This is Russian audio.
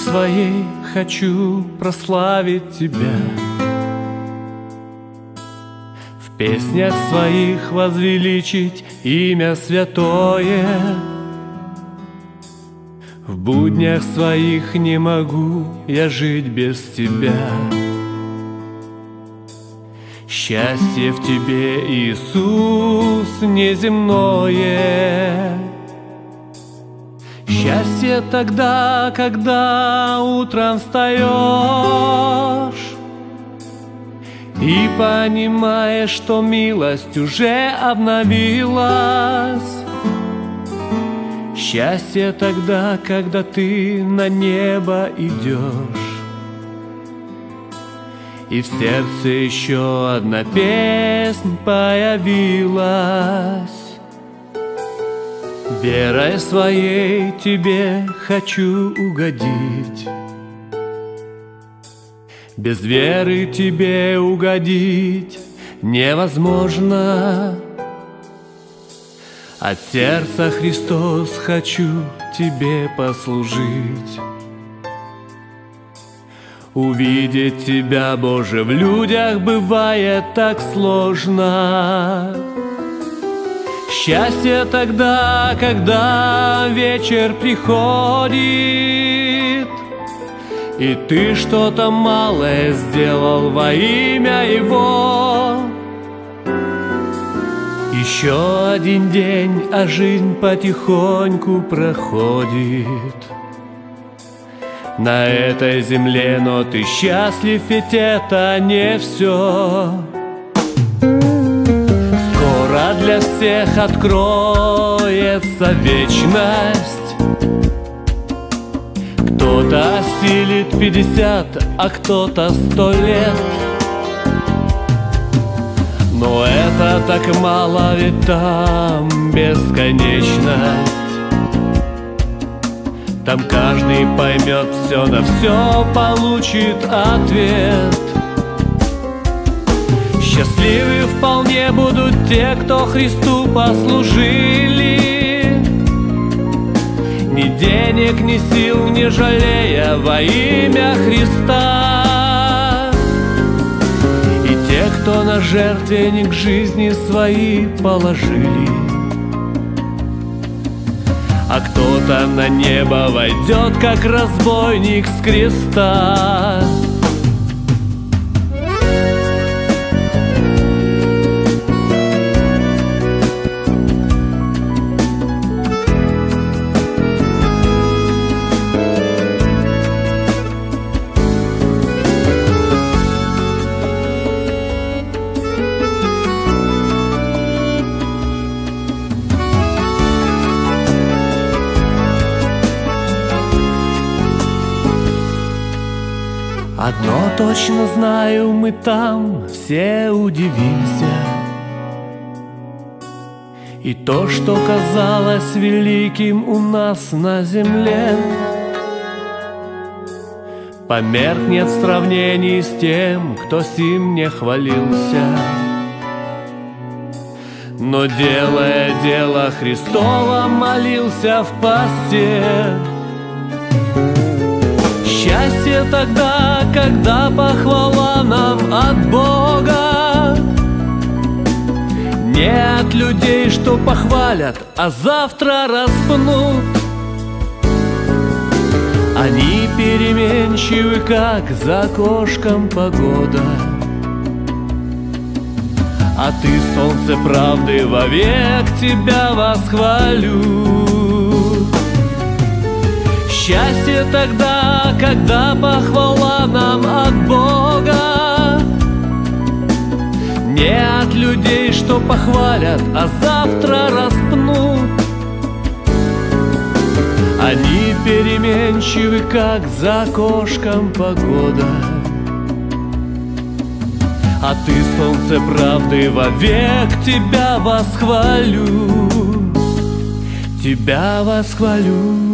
своей хочу прославить Тебя, в песнях своих возвеличить имя святое. В буднях своих не могу я жить без Тебя. Счастье в Тебе, Иисус, неземное. Счастье тогда, когда утром встаешь и понимаешь, что милость уже обновилась. Счастье тогда, когда ты на небо идешь, и в сердце еще одна песнь появилась. Верой своей Тебе хочу угодить, без веры Тебе угодить невозможно. От сердца, Христос, хочу Тебе послужить, увидеть Тебя, Боже, в людях бывает так сложно. Счастье тогда, когда вечер приходит, и ты что-то малое сделал во имя Его. Еще один день, а жизнь потихоньку проходит на этой земле, но ты счастлив, ведь это не все. Скоро для всех откроется вечность. Кто-то осилит 50, а кто-то 100 лет. Но это так мало, ведь там бесконечность. Там каждый поймет все, на все получит ответ. Счастливы вполне будут те, кто Христу послужили, ни денег, ни сил не жалея во имя Христа. И те, кто на жертвенник жизни свои положили, а кто-то на небо войдет, как разбойник с креста. Одно точно знаю, мы там все удивимся, и то, что казалось великим у нас на земле, померкнет в сравнении с тем, кто сим не хвалился. Но, делая дело Христово, молился в посте. Счастье тогда, когда похвала нам от Бога, не от людей, что похвалят, а завтра распнут. Они переменчивы, как за окошком погода, а ты, солнце правды, вовек тебя восхвалю. Счастье тогда, когда похвала нам от Бога, не от людей, что похвалят, а завтра распнут. Они переменчивы, как за окошком погода, а ты, солнце правды, вовек тебя восхвалю. Тебя восхвалю.